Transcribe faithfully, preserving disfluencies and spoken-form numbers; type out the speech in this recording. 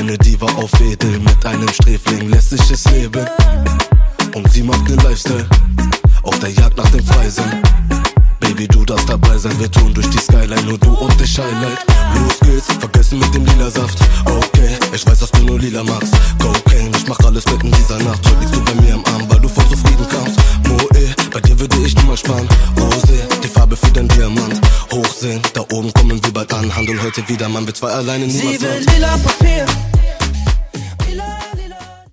Eine Diva auf Wedel, mit einem Sträfling lässt sich es leben. Und sie macht den Lifestyle, auf der Jagd nach dem Freisinn. Baby, du darfst dabei sein, wir tun durch die Skyline, nur du und ich Highlight. Los geht's, vergessen mit dem lila Saft. Okay, ich weiß, dass du nur lila magst. Cocaine, ich mach alles mit in dieser Nacht. Heute liegst du bei mir am Arm, weil du voll zufrieden kamst. Moe, bei dir würde ich niemals sparen. Rosé, die Farbe für dein Diamant. Hochsehen, da oben kommen wir bald an. Handel heute wieder, man wird zwei alleine niemals. Sie will lila Papier,